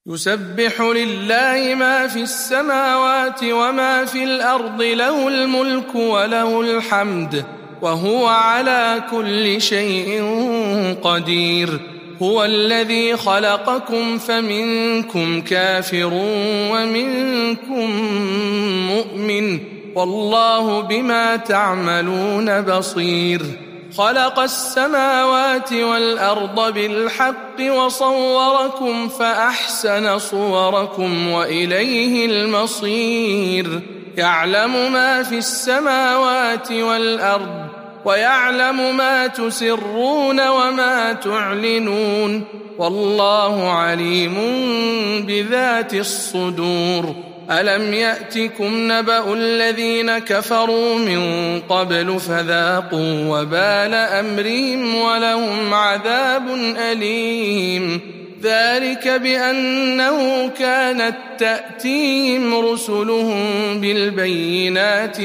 يسبح لله ما في السماوات وما في الأرض له الملك وله الحمد وهو على كل شيء قدير. هو الذي خلقكم فمنكم كافر ومنكم مؤمن والله بما تعملون بصير. خلق السماوات والأرض بالحق وصوركم فأحسن صوركم وإليه المصير. يعلم ما في السماوات والأرض ويعلم ما تسرون وما تعلنون والله عليم بذات الصدور. ألم يأتكم نبأ الذين كفروا من قبل فذاقوا وبال أمرهم ولهم عذاب أليم. ذلك بأنه كانت تأتيهم رسلهم بالبينات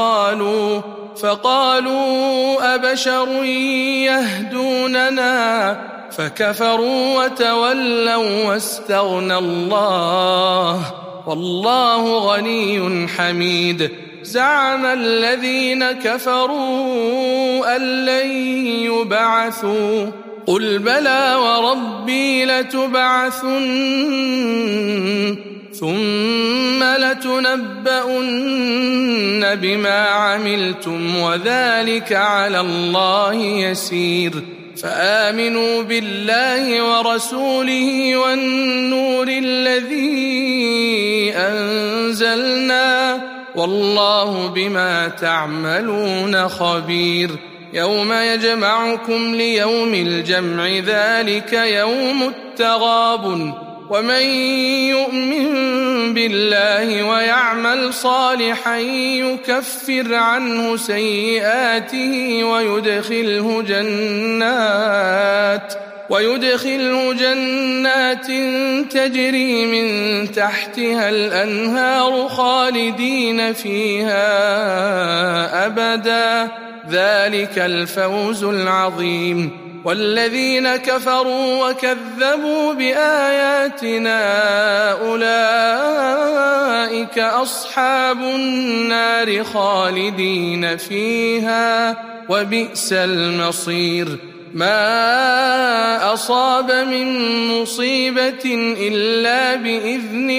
فقالوا أبشر يهدوننا فكفروا وتولوا واستغنى الله والله غني حميد. زعم الذين كفروا أن لن يبعثوا قل بلى وربي لتبعثن ثم لتنبؤن بما عملتم وذلك على الله يسير. فآمنوا بالله ورسوله والنور الذي أنزلنا والله بما تعملون خبير. يوم يجمعكم ليوم الجمع ذلك يوم التغابن. ومن يؤمن بالله ويعمل صالحا يكفر عنه سيئاته ويدخله جنات تجري من تحتها الأنهار خالدين فيها أبدا ذلك الفوز العظيم. والذين كفروا وكذبوا بآياتنا أولئك أصحاب النار خالدين فيها وبئس المصير. ما أصاب من مصيبة إلا بإذن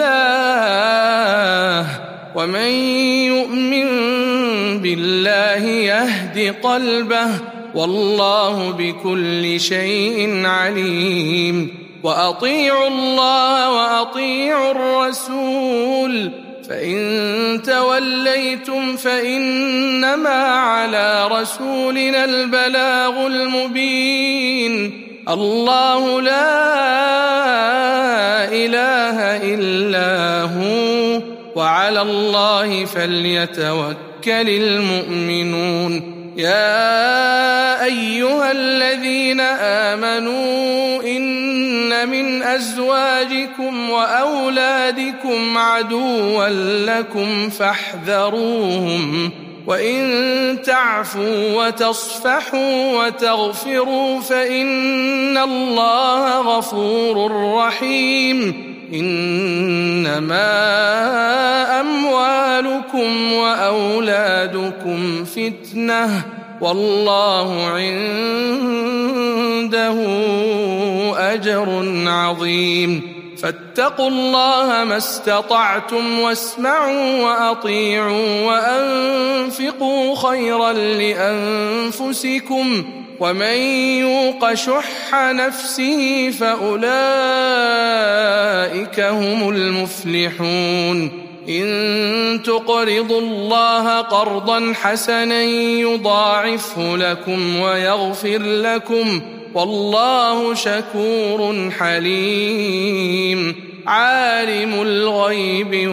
الله ومن يؤمن بالله يهد قلبه والله بكل شيء عليم. وأطيعوا الله وأطيعوا الرسول فإن توليتم فإنما على رسولنا البلاغ المبين. الله لا إله إلا هو وعلى الله فليتوكل المؤمنون. يا أيها الذين آمنوا إن من أزواجكم وأولادكم عدوا لكم فاحذروهم وإن تعفوا وتصفحوا وتغفروا فإن الله غفور رحيم. إنما أموالكم وأولادكم فتنة والله عنده أجر عظيم. فاتقوا الله ما استطعتم واسمعوا وأطيعوا وأنفقوا خيرا لأنفسكم ومن يوق شح نفسه فأولئك هم المفلحون. إن تقرضوا الله قرضا حسنا يضاعفه لكم ويغفر لكم والله شكور حليم. عالم الغيب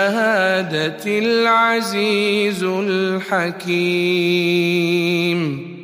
والشهادة العزيز الحكيم.